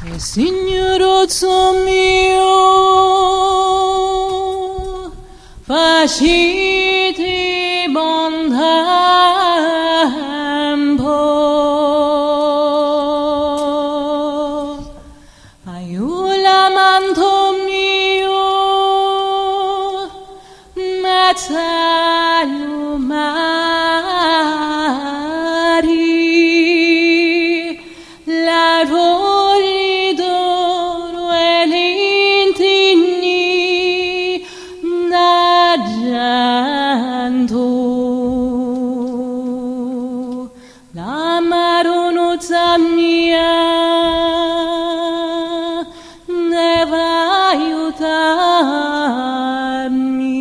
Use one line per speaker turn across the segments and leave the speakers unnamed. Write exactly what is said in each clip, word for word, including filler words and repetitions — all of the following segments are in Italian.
E signorozzo mio, faciti buon tempo, aiulamento mio, mezzo mari, la voglia d'oro e l'intigni d'argento, la maronozza mia deve aiutarmi.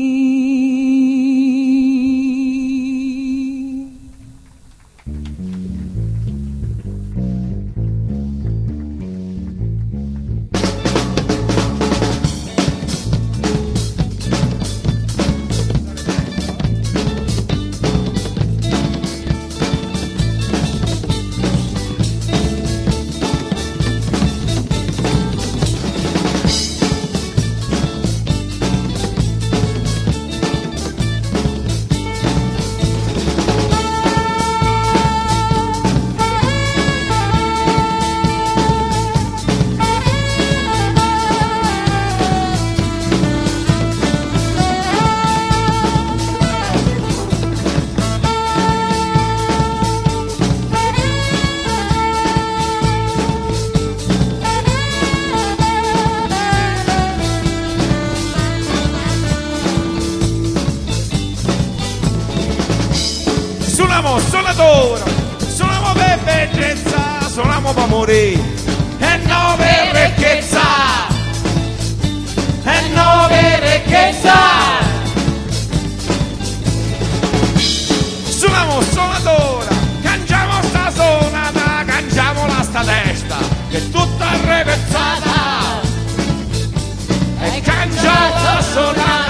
Suoniamo suonatora, suoniamo per bellezza, suoniamo per morire, e no per ricchezza, e no per ricchezza. Suoniamo suonatora, cangiamo sta sonata, cangiamo la sta testa, che è tutta arrepezzata, e cangia la sonata.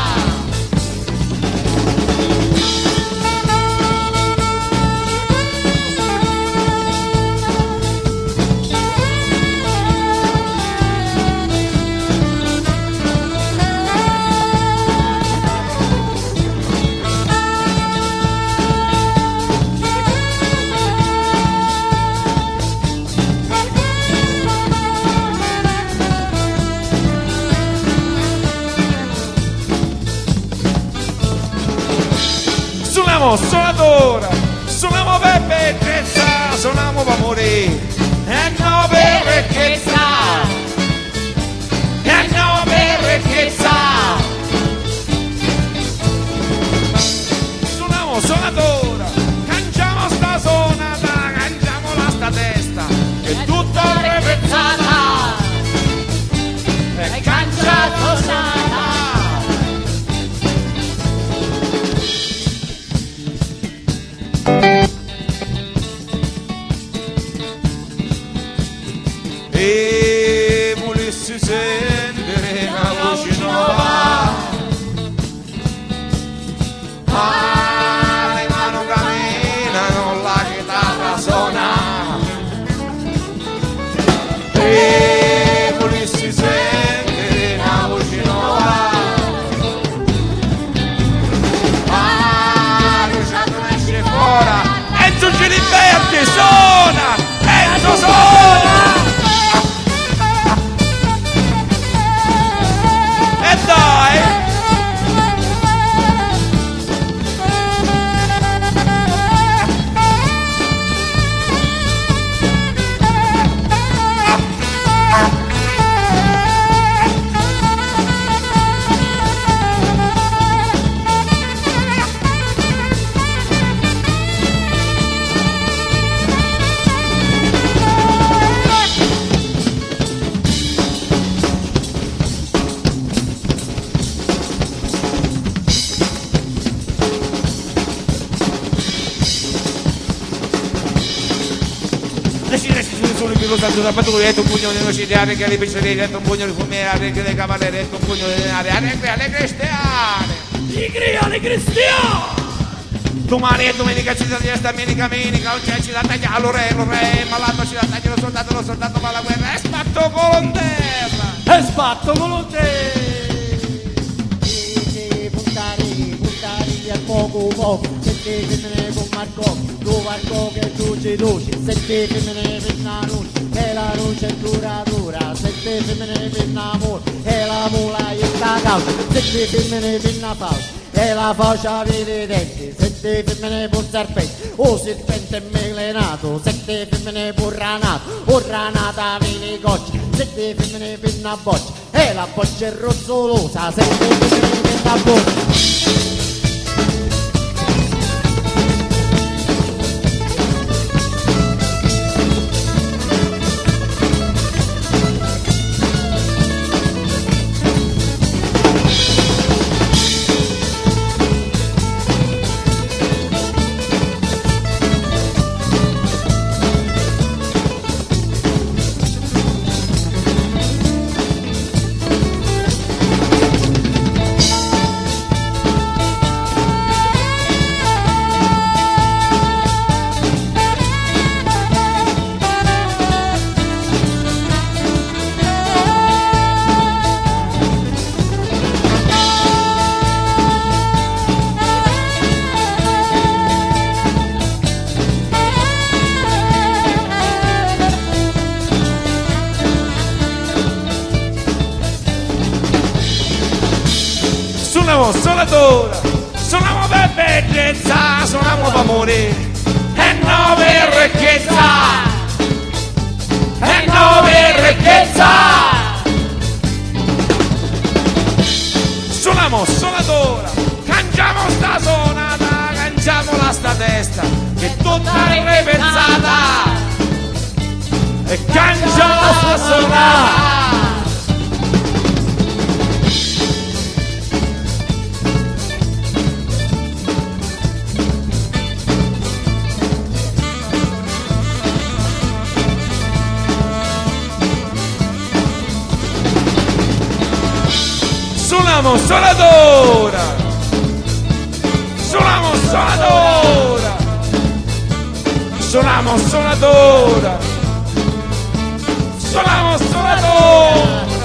Suoniamo suonatora, suoniamo per bellezza, suoniamo per morire, e no per ricchezza, e no per ricchezza. Suoniamo suonatora, cangiamo sta sonata, cangiamo la sta testa, che è tutta repezzata, e cangia sonata. E volessi sentire una voce nuova, ah, le mani camminano, la chitarra suona. E volessi sentire una voce nuova, ah, Luciano esce fuori, Enzo Giliberti suona, Enzo suona. E dai! Lo santo sabato detto un pugno di nocidiare che le pizzerie detto un pugno di fumiere che le cavaliere detto un pugno di denari allegri alle cristiane allegri alle cristiane. Domani è domenica ci sta domenica domenica oggi ci da tagliare lo re lo re malato ci da tagliare lo soldato lo soldato fa la guerra e sbatto con terra.
E sbatto con te.
Puntare, puntare al poco poco, sette femmine con Marco, tu Marco che duce duce, sette femmine per la luce, e la luce è dura dura, sette femmine per l'amore, e la mula è sta causa, sette femmine per la pausa, e la faccia per i denti, sette femmine per serpente, o serpente è melenato, sette femmine per ranato, o ranata per le gocce, sette femmine per una boccia, e la boccia è rozzolosa, sette femmine per la boccia.
Suoniamo suonatura, suoniamo per bellezza, suoniamo per morire, e no per ricchezza, e no per ricchezza. Suoniamo suonatura, cangiamo sta suonata, cangiamola sta testa, che tutta è pensata, e cangiala sta suonata. Suoniamo suonatura, suoniamo suonatura, suoniamo suonatura, suoniamo suonatura.